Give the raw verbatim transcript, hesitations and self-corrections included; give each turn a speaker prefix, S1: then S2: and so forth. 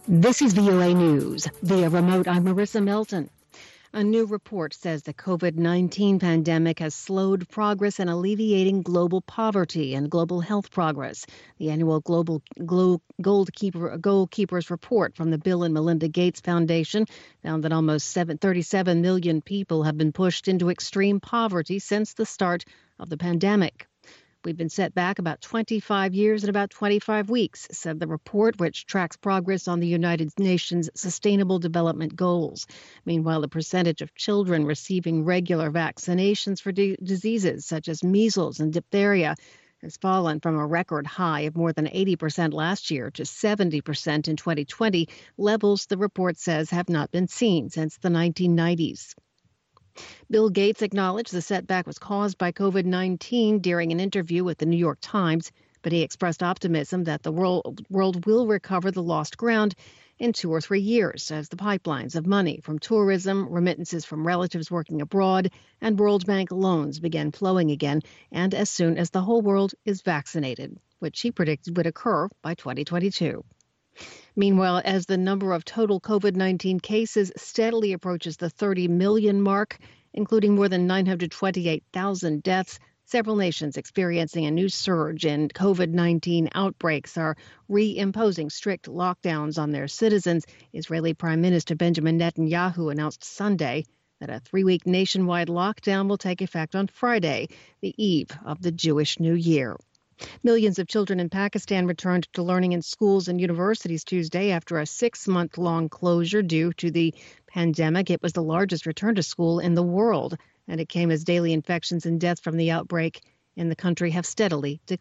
S1: This is V O A News. Via remote, I'm Marissa Melton. A new report says the COVID nineteen pandemic has slowed progress in alleviating global poverty and global health progress. The annual Global Glo- Gold Keeper, Goalkeepers report from the Bill and Melinda Gates Foundation found that almost seven, thirty-seven million people have been pushed into extreme poverty since the start of the pandemic. We've been set back about twenty-five years and about twenty-five weeks, said the report, which tracks progress on the United Nations Sustainable Development Goals. Meanwhile, the percentage of children receiving regular vaccinations for d- diseases such as measles and diphtheria has fallen from a record high of more than eighty percent last year to seventy percent in twenty twenty, levels the report says have not been seen since the nineteen nineties. Bill Gates acknowledged the setback was caused by COVID nineteen during an interview with the New York Times, but he expressed optimism that the world, world will recover the lost ground in two or three years as the pipelines of money from tourism, remittances from relatives working abroad, and World Bank loans begin flowing again, and as soon as the whole world is vaccinated, which he predicted would occur by twenty twenty-two. Meanwhile, as the number of total COVID nineteen cases steadily approaches the thirty million mark, including more than nine hundred twenty-eight thousand deaths, several nations experiencing a new surge in COVID nineteen outbreaks are reimposing strict lockdowns on their citizens. Israeli Prime Minister Benjamin Netanyahu announced Sunday that a three-week nationwide lockdown will take effect on Friday, the eve of the Jewish New Year. Millions of children in Pakistan returned to learning in schools and universities Tuesday after a six-month-long closure due to the pandemic. It was the largest return to school in the world, and it came as daily infections and deaths from the outbreak in the country have steadily declined.